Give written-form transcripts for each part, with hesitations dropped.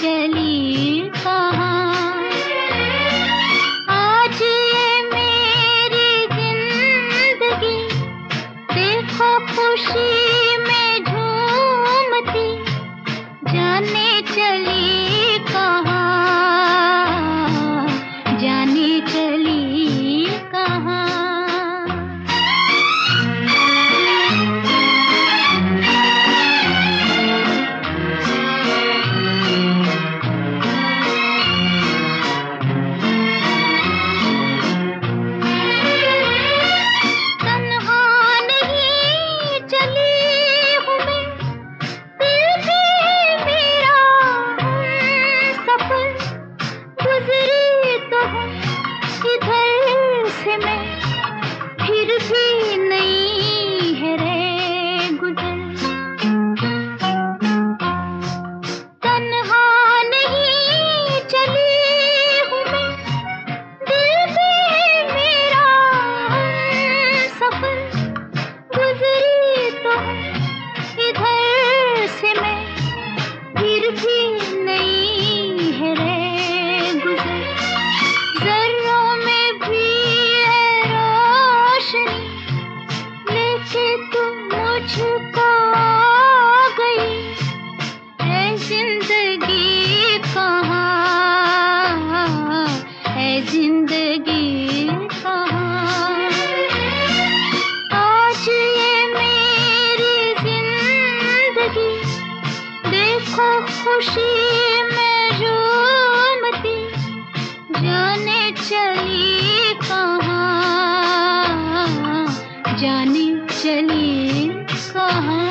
चली कहाँ। आज ये मेरी जिंदगी देखो खुशी में झूमती, जाने चली कहाँ, जाने चली कहाँ। फिर भी नहीं है रे गुजर, तन्हा नहीं चली हूँ मैं, दिल भी मेरा सफर गुजरी तो इधर से मैं, फिर भी नहीं है रे गुजर। जर्रों में भी लेके तुम मुझको आ गई, है जिंदगी कहाँ, है जिंदगी कहाँ। आज ये मेरी जिंदगी देखो खुशी में झूमती, जाने चली कहाँ, जाने चली कहाँ।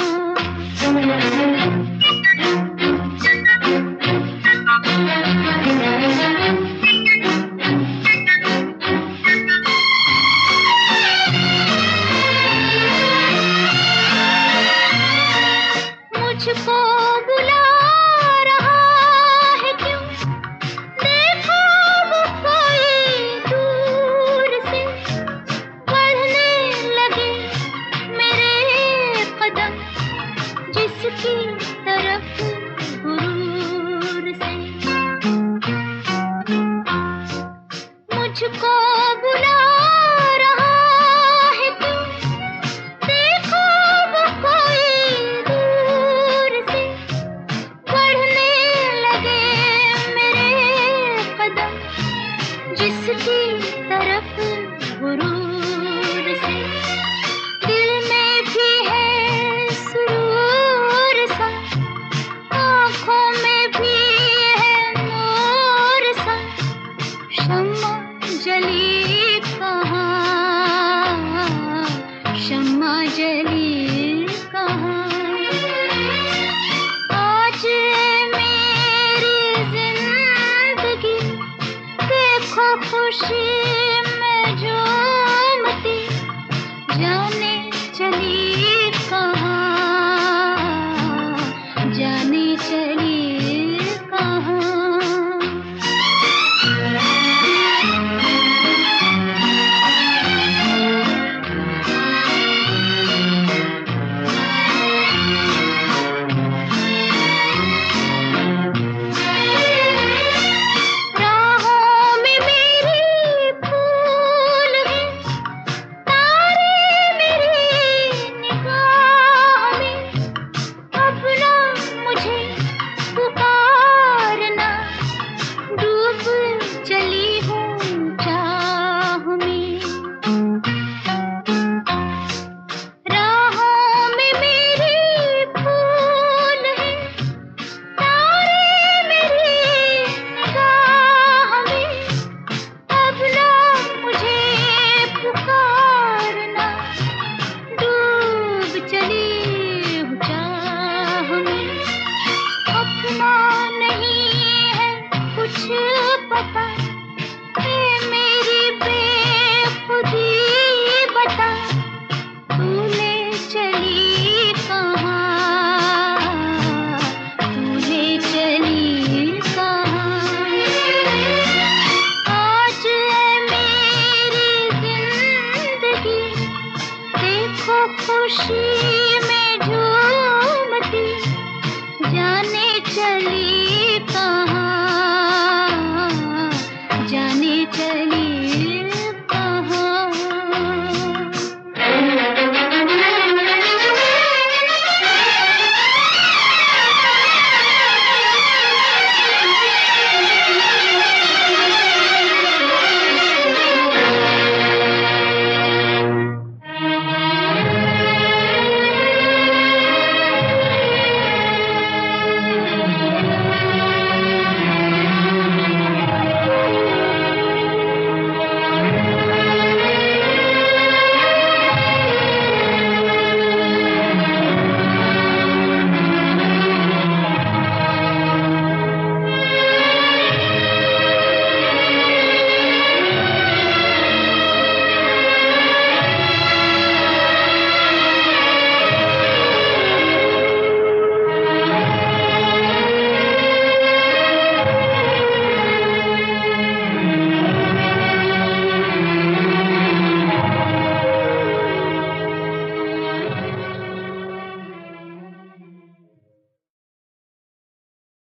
मुझको बुला रहा है क्यों, देखो वो कोई दूर से, बढ़ने लगे मेरे कदम जिसकी तरफ गुरूर से। मुझको